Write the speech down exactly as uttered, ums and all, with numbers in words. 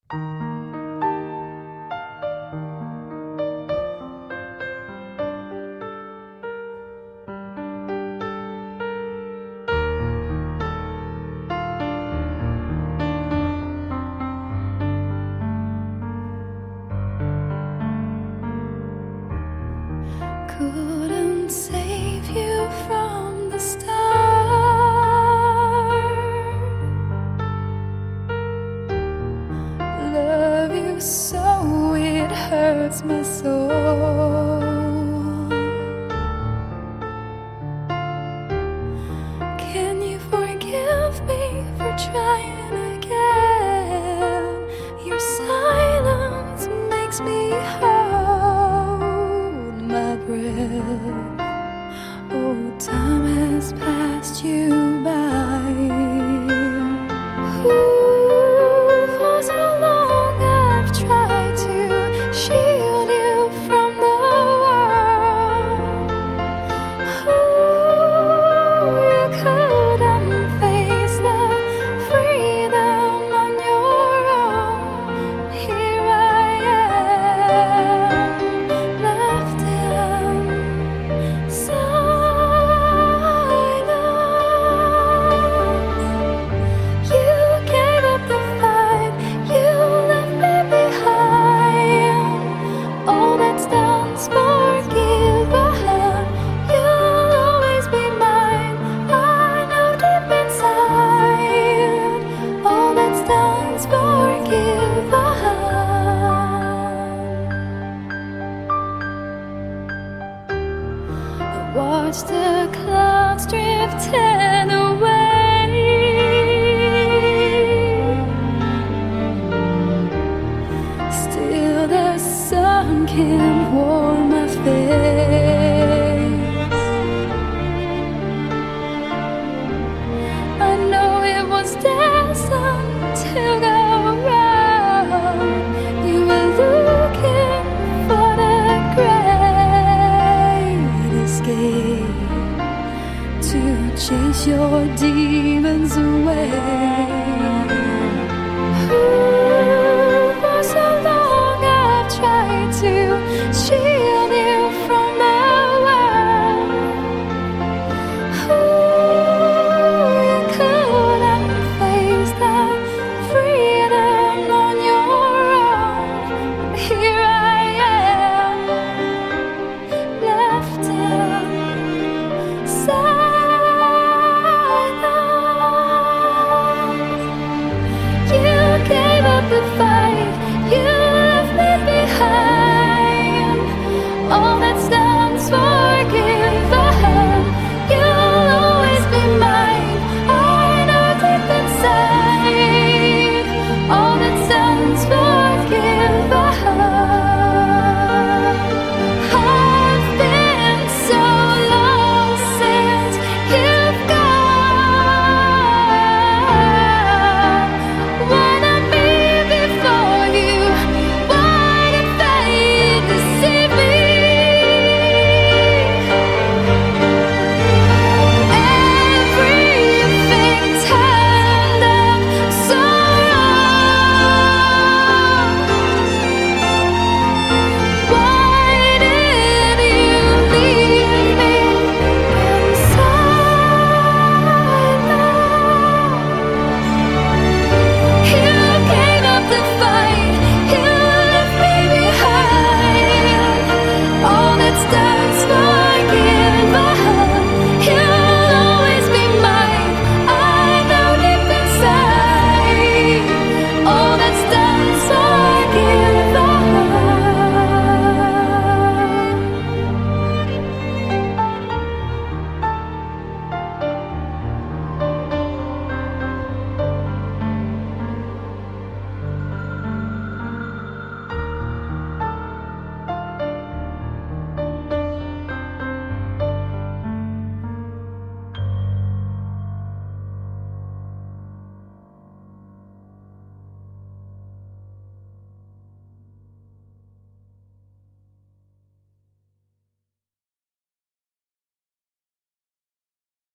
Couldn't save you from the start. Love you so it hurts my soul. Can you forgive me for trying again? Your silence makes me hold my breath. Oh, time has passed you by. Ooh, for so long I've tried to shield you from the world. Ooh, you couldn't face the freedom on your own. Here I am, left in silence. You gave up the fight, you left me behind. All that's done's forgiven. You'll always be mine. I know deep inside, all that's done's forgiven. I watch the clouds drifting away. Still the sun can warm my face.